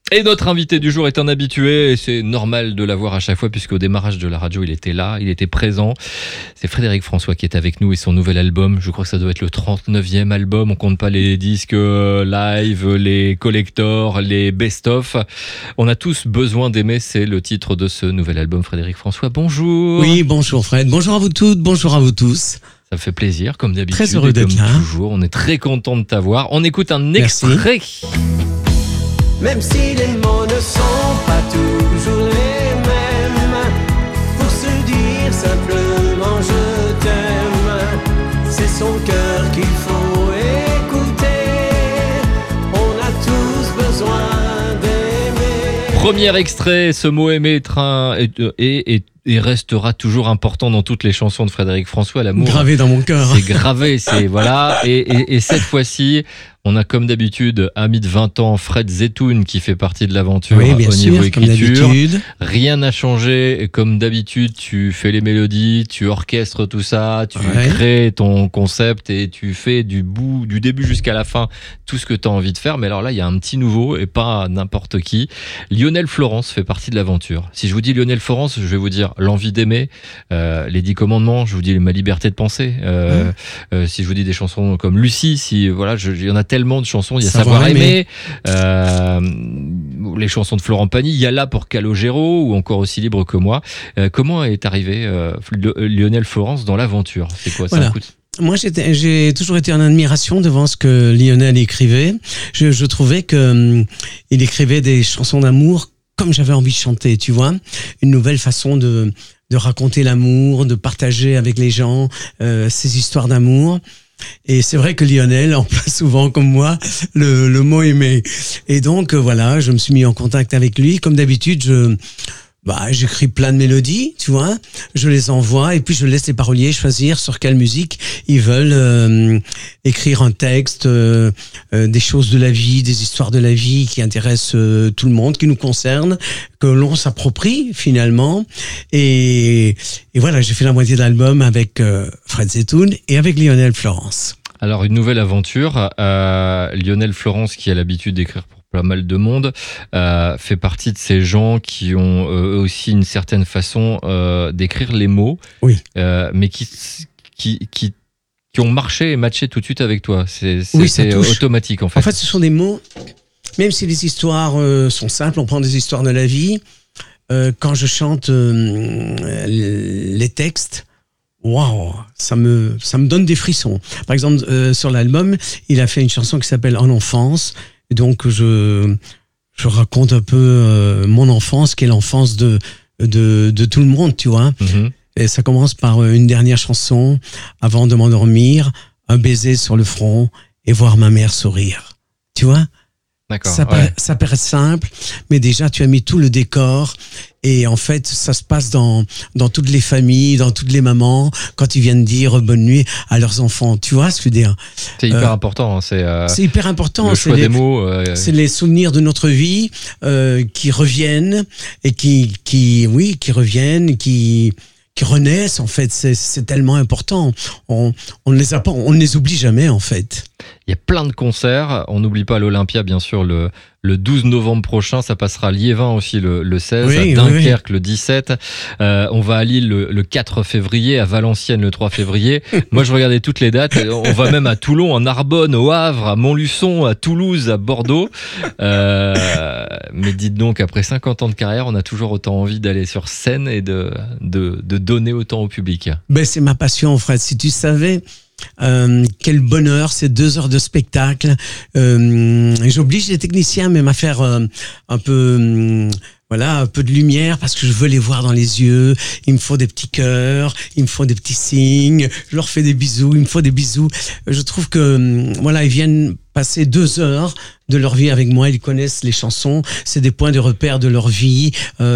Et notre invité du jour est un habitué, et c'est normal de l'avoir à chaque fois, puisqu'au démarrage de la radio, il était là, il était présent. C'est Frédéric François qui est avec nous et son nouvel album. Je crois que ça doit être le 39e album. On compte pas les disques live, les collectors, les best-of. On a tous besoin d'aimer, c'est le titre de ce nouvel album. Frédéric François, bonjour. Oui, bonjour Fred, bonjour à vous toutes, bonjour à vous tous. Ça me fait plaisir, comme d'habitude. Très heureux d'être là. Toujours, on est très content de t'avoir. On écoute un extrait. Même si les mots ne sont pas toujours les mêmes, pour se dire simplement je t'aime, c'est son cœur qu'il faut écouter, on a tous besoin d'aimer. Premier extrait, ce mot aimer et restera toujours important dans toutes les chansons de Frédéric François. L'amour, gravé dans mon cœur. C'est gravé, c'est voilà. Et cette fois-ci, on a comme d'habitude ami de 20 ans, Fred Zetoun, qui fait partie de l'aventure oui, bien au sûr, niveau écriture. Comme rien n'a changé. Et comme d'habitude, tu fais les mélodies, tu orchestres tout ça, tu crées ton concept et tu fais du début jusqu'à la fin tout ce que tu as envie de faire. Mais alors là, il y a un petit nouveau et pas n'importe qui. Lionel Florence fait partie de l'aventure. Si je vous dis Lionel Florence, je vais vous dire l'envie d'aimer, les 10 commandements, je vous dis ma liberté de penser. Si je vous dis des chansons comme Lucie, si voilà, il y en a tellement de chansons, il y a Savoir aimer, les chansons de Florent Pagny, il y a Là pour Calogero ou encore Aussi libre que moi. Comment est arrivé Lionel Florence dans l'aventure? C'est quoi ça? Moi, j'ai toujours été en admiration devant ce que Lionel écrivait. Je trouvais que il écrivait des chansons d'amour comme j'avais envie de chanter, tu vois, une nouvelle façon de raconter l'amour, de partager avec les gens ces histoires d'amour. Et c'est vrai que Lionel emploie souvent, comme moi, le mot aimer. Et donc voilà, je me suis mis en contact avec lui. Comme d'habitude, j'écris plein de mélodies, tu vois, je les envoie et puis je laisse les paroliers choisir sur quelle musique ils veulent écrire un texte, des choses de la vie, des histoires de la vie qui intéressent tout le monde, qui nous concernent, que l'on s'approprie finalement. Et voilà, j'ai fait la moitié de l'album avec Fred Zetoun et avec Lionel Florence. Alors une nouvelle aventure, Lionel Florence qui a l'habitude d'écrire pour pas mal de monde, fait partie de ces gens qui ont eux aussi une certaine façon d'écrire les mots, mais qui ont marché et matché tout de suite avec toi. C'est automatique en fait. En fait, ce sont des mots, même si les histoires sont simples, on prend des histoires de la vie, quand je chante les textes, waouh, ça me donne des frissons. Par exemple, sur l'album, il a fait une chanson qui s'appelle En enfance. Donc je raconte un peu mon enfance, qui est l'enfance de tout le monde, tu vois. Mm-hmm. Et ça commence par une dernière chanson avant de m'endormir, un baiser sur le front et voir ma mère sourire. Tu vois? D'accord. Ça paraît simple, mais déjà tu as mis tout le décor. Et en fait, ça se passe dans toutes les familles, dans toutes les mamans, quand ils viennent dire bonne nuit à leurs enfants. Tu vois ce que je veux dire? C'est hyper important. C'est hyper important. Le choix des mots. C'est les souvenirs de notre vie qui reviennent et qui reviennent, qui renaissent. En fait, c'est tellement important. On ne les oublie jamais, en fait. Il y a plein de concerts. On n'oublie pas l'Olympia, bien sûr, le 12 novembre prochain. Ça passera à Liévin aussi le 16, à Dunkerque le 17. On va à Lille le 4 février, à Valenciennes le 3 février. Moi, je regardais toutes les dates. On va même à Toulon, en Narbonne, au Havre, à Montluçon, à Toulouse, à Bordeaux. Mais dites donc, après 50 ans de carrière, on a toujours autant envie d'aller sur scène et de donner autant au public. C'est ma passion, Fred. Si tu savais... quel bonheur, ces 2 heures de spectacle. J'oblige les techniciens même à faire un peu de lumière parce que je veux les voir dans les yeux. Il me faut des petits cœurs, il me faut des petits signes, je leur fais des bisous, il me faut des bisous. Je trouve que ils viennent passer 2 heures de leur vie avec moi, ils connaissent les chansons, c'est des points de repère de leur vie.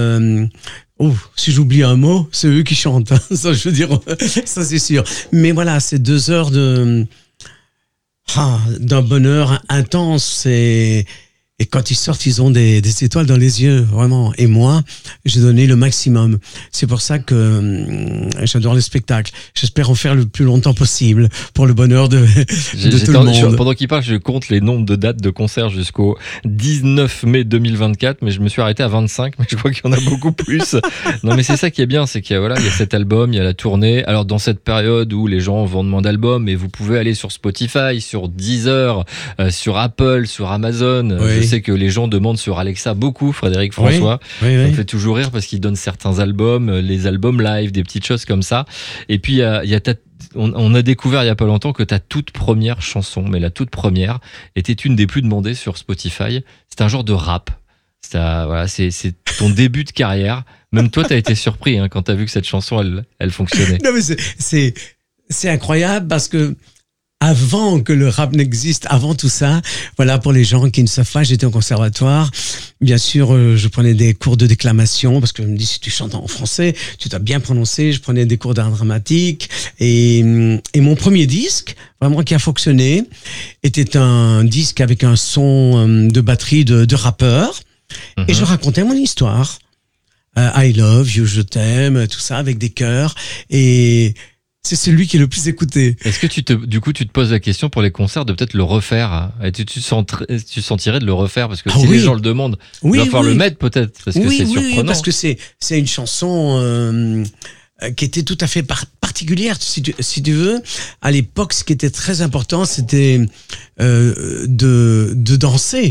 Si j'oublie un mot, c'est eux qui chantent. Ça, je veux dire, ça c'est sûr. Mais voilà, c'est 2 heures d'un bonheur intense. Et Et quand ils sortent, ils ont des étoiles dans les yeux, vraiment. Et moi, j'ai donné le maximum. C'est pour ça que j'adore le spectacle. J'espère en faire le plus longtemps possible pour le bonheur de tout le monde. Pendant qu'il parle, je compte les nombres de dates de concerts jusqu'au 19 mai 2024, mais je me suis arrêté à 25, mais je crois qu'il y en a beaucoup plus. Non, mais c'est ça qui est bien, c'est qu'il y a, voilà, il y a cet album, il y a la tournée. Alors, dans cette période où les gens vendent moins d'albums, et vous pouvez aller sur Spotify, sur Deezer, sur Apple, sur Amazon. Oui. Je sais que les gens demandent sur Alexa beaucoup, Frédéric François. Oui. Ça me fait toujours rire parce qu'il donne certains albums, les albums live, des petites choses comme ça. Et puis, on a découvert il y a pas longtemps que ta toute première chanson, mais la toute première, était une des plus demandées sur Spotify. C'est un genre de rap. Voilà, c'est ton début de carrière. Même toi, t'as été surpris quand t'as vu que cette chanson, elle fonctionnait. Non, mais c'est incroyable parce que avant que le rap n'existe, avant tout ça, voilà, pour les gens qui ne savent pas, j'étais au conservatoire. Bien sûr, je prenais des cours de déclamation parce que je me dis, si tu chantes en français, tu dois bien prononcer. Je prenais des cours d'art dramatique et mon premier disque, vraiment qui a fonctionné, était un disque avec un son de batterie de rappeur. Et je racontais mon histoire. I love you, je t'aime, tout ça, avec des chœurs. Et c'est celui qui est le plus écouté. Est-ce que tu te poses la question pour les concerts de peut-être le refaire? Et tu sentirais de le refaire parce que si les gens le demandent, il va falloir le mettre peut-être parce que c'est surprenant. Oui, parce que c'est une chanson qui était tout à fait particulière, si tu veux. À l'époque, ce qui était très important, c'était de danser.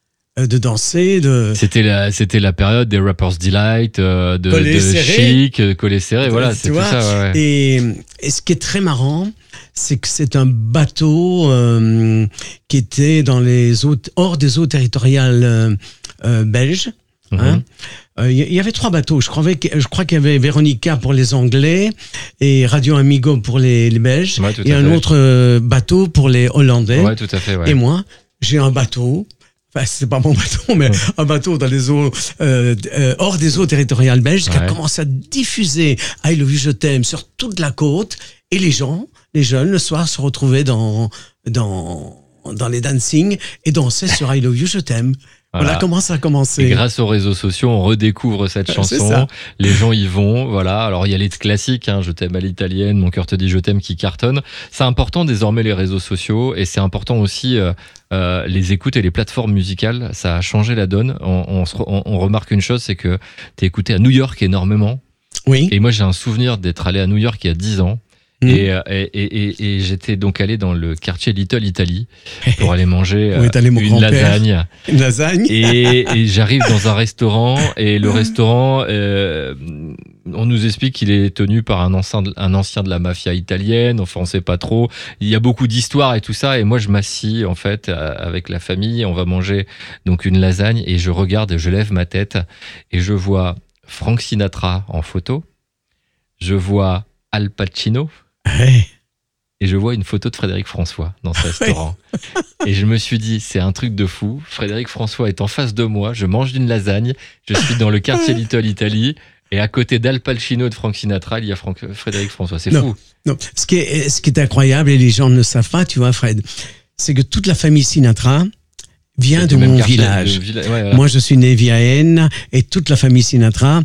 C'était la période des Rappers Delight, de Chic, Collet Serré, voilà, c'est tout ça. Ouais. Et ce qui est très marrant, c'est que c'est un bateau qui était hors des eaux territoriales belges. Il y avait 3 bateaux. Je crois qu'il y avait Véronica pour les Anglais et Radio Amigo pour les Belges, et un autre bateau pour les Hollandais. Ouais, tout à fait. Ouais. Et moi, j'ai un bateau. Enfin, c'est pas mon bateau, mais un bateau dans les eaux, hors des eaux territoriales belges, qui a commencé à diffuser I Love You, je t'aime sur toute la côte, et les jeunes, le soir, se retrouvaient dans les dancing et dansaient sur I Love You, je t'aime. Voilà comment ça a commencé. Et grâce aux réseaux sociaux, on redécouvre cette chanson. Les gens y vont, voilà. Alors il y a les classiques, Je t'aime à l'italienne, Mon cœur te dit je t'aime qui cartonnent. C'est important désormais les réseaux sociaux et c'est important aussi les écoutes et les plateformes musicales. Ça a changé la donne. On remarque une chose, c'est que t'es écouté à New York énormément. Oui. Et moi j'ai un souvenir d'être allé à New York il y a 10 ans. Et j'étais donc allé dans le quartier Little Italy pour aller manger une lasagne. Une lasagne. Et j'arrive dans un restaurant et le restaurant, on nous explique qu'il est tenu par un ancien de la mafia italienne. Enfin, on sait pas trop. Il y a beaucoup d'histoires et tout ça. Et moi, je m'assis en fait avec la famille. On va manger donc une lasagne et je regarde, je lève ma tête et je vois Frank Sinatra en photo. Je vois Al Pacino. Et je vois une photo de Frédéric François dans ce restaurant. Et je me suis dit, c'est un truc de fou. Frédéric François est en face de moi. Je mange d'une lasagne. Je suis dans le quartier Little Italy. Et à côté d'Al Pacino et de Frank Sinatra, il y a Frédéric François. C'est fou. Non. Ce qui est incroyable, et les gens ne le savent pas, tu vois, Fred, c'est que toute la famille Sinatra vient de mon village. Voilà. Moi, je suis né via N et toute la famille Sinatra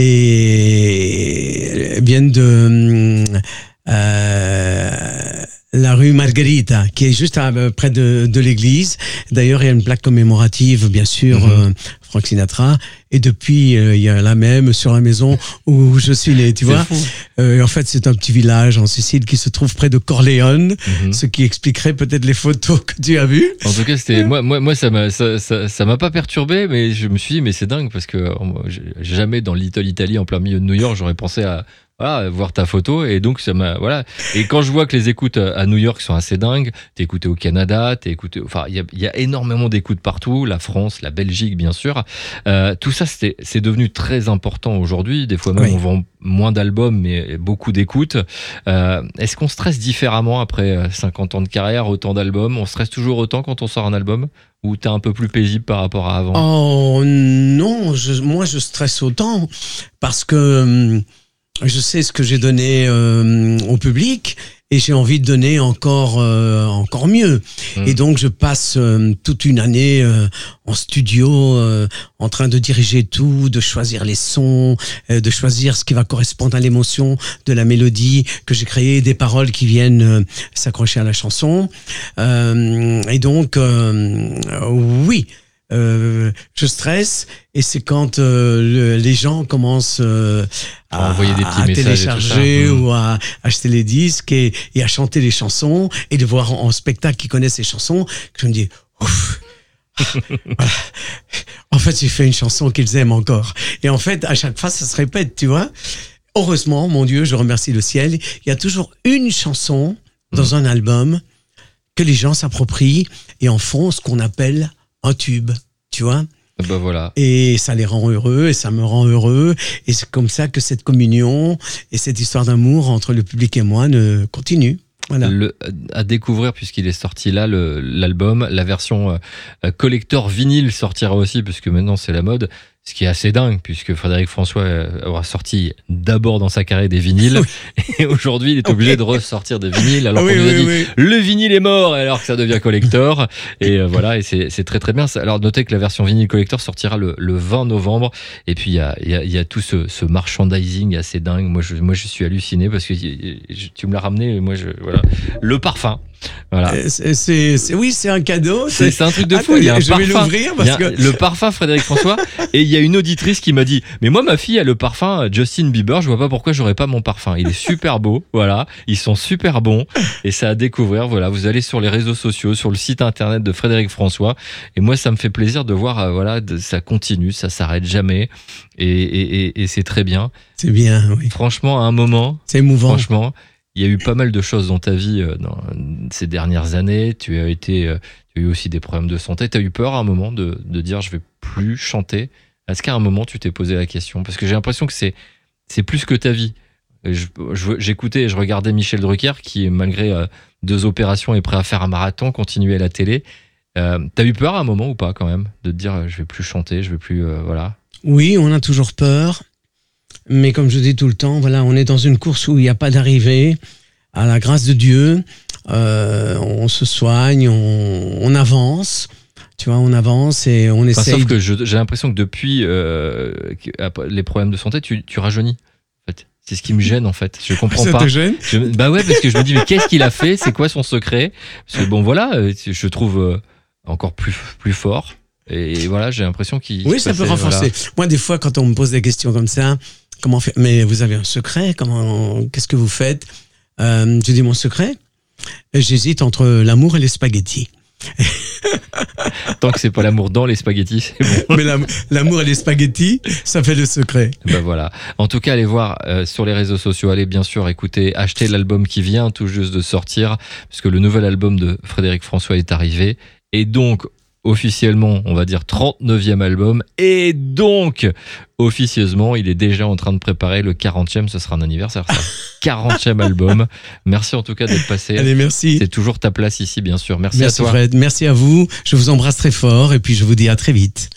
viennent de la rue Margherita, qui est juste près de l'église. D'ailleurs, il y a une plaque commémorative, bien sûr, Frank Sinatra. Et depuis, il y a la même sur la maison où je suis né, tu vois. En fait, c'est un petit village en Sicile qui se trouve près de Corleone, ce qui expliquerait peut-être les photos que tu as vues. En tout cas, c'était moi ça m'a pas perturbé, mais je me suis dit mais c'est dingue parce que jamais dans Little Italy en plein milieu de New York, j'aurais pensé à voir ta photo et donc ça m'a et quand je vois que les écoutes à New York sont assez dingues, t'es écouté au Canada, il y a énormément d'écoutes partout, la France, la Belgique bien sûr, tout ça c'est devenu très important aujourd'hui, des fois même on vend moins d'albums mais beaucoup d'écoutes. Est-ce qu'on stresse différemment après 50 ans de carrière, autant d'albums? On stresse toujours autant quand on sort un album ou t'es un peu plus paisible par rapport à avant? Oh non, moi je stresse autant parce que je sais ce que j'ai donné au public et j'ai envie de donner encore mieux. Et donc je passe toute une année en studio, en train de diriger tout, de choisir les sons, de choisir ce qui va correspondre à l'émotion de la mélodie que j'ai créée, des paroles qui viennent s'accrocher à la chanson. Et donc oui. Je stresse, et c'est quand les gens commencent à envoyer des petits messages télécharger ou à acheter les disques et à chanter les chansons et de voir en spectacle qu'ils connaissent ces chansons, que je me dis ouf. Voilà. En fait, j'ai fait une chanson qu'ils aiment encore. Et en fait, à chaque fois, ça se répète, tu vois. Heureusement, mon Dieu, je remercie le ciel. Il y a toujours une chanson dans un album que les gens s'approprient et en font ce qu'on appelle un tube, tu vois. Ben voilà. Et ça les rend heureux, et ça me rend heureux, et c'est comme ça que cette communion et cette histoire d'amour entre le public et moi continue. Voilà. À découvrir, puisqu'il est sorti là, l'album, la version collector vinyle sortira aussi, puisque maintenant c'est la mode. Ce qui est assez dingue, puisque Frédéric François aura sorti d'abord dans sa carrière des vinyles, et aujourd'hui il est obligé de ressortir des vinyles, alors qu'on lui a dit le vinyle est mort, alors que ça devient collector. Et voilà, et c'est très très bien. Alors notez que la version vinyle collector sortira le 20 novembre, et puis il y a tout ce merchandising assez dingue. Moi je suis halluciné, parce que tu me l'as ramené, et moi voilà, le parfum. Voilà. C'est un cadeau. C'est un truc de fou. Il y a un je parfum. vais l'ouvrir parce que le parfum Frédéric François. Et il y a une auditrice qui m'a dit, mais moi ma fille a le parfum Justin Bieber, je vois pas pourquoi j'aurais pas mon parfum. Il est super beau, voilà. Ils sont super bons, et c'est à découvrir. Voilà, vous allez sur les réseaux sociaux, sur le site internet de Frédéric François. Et moi ça me fait plaisir de voir, voilà, ça continue, ça s'arrête jamais, et c'est très bien. C'est bien, oui. Franchement, à un moment, c'est émouvant. Franchement. Il y a eu pas mal de choses dans ta vie dans ces dernières années. Tu as eu aussi des problèmes de santé. Tu as eu peur à un moment de dire je vais plus chanter. Est-ce qu'à un moment tu t'es posé la question? Parce que j'ai l'impression que c'est plus que ta vie. J'écoutais et je regardais Michel Drucker qui, malgré 2 opérations, est prêt à faire un marathon, continuer à la télé. T'as eu peur à un moment ou pas quand même de te dire je vais plus chanter, je vais plus voilà. Oui, on a toujours peur. Mais comme je dis tout le temps, voilà, on est dans une course où il n'y a pas d'arrivée. À la grâce de Dieu, on se soigne, on avance. Tu vois, on avance et on essaye. Sauf que j'ai l'impression que depuis les problèmes de santé, tu rajeunis. En fait, c'est ce qui me gêne en fait. Je comprends pas. Ça te gêne ? Bah ouais, parce que je me dis mais qu'est-ce qu'il a fait ? C'est quoi son secret ? Parce que bon voilà, je trouve encore plus fort. Et voilà, j'ai l'impression qu'il. Oui, ça peut renforcer. Voilà. Moi, des fois, quand on me pose des questions comme ça, comment faire ? Mais vous avez un secret ? Qu'est-ce que vous faites ? Je dis mon secret. J'hésite entre l'amour et les spaghettis. Tant que c'est pas l'amour dans les spaghettis, c'est bon. Mais l'amour et les spaghettis, ça fait le secret. Ben voilà. En tout cas, allez voir sur les réseaux sociaux, allez bien sûr écouter, acheter l'album qui vient tout juste de sortir, puisque le nouvel album de Frédéric François est arrivé. Et donc, officiellement, on va dire 39e album, et donc officieusement, il est déjà en train de préparer le 40e, ce sera un anniversaire ça. 40e album. Merci en tout cas d'être passé. Allez, merci. C'est toujours ta place ici, bien sûr. Merci à toi. Fred, merci à vous. Je vous embrasse très fort et puis je vous dis à très vite.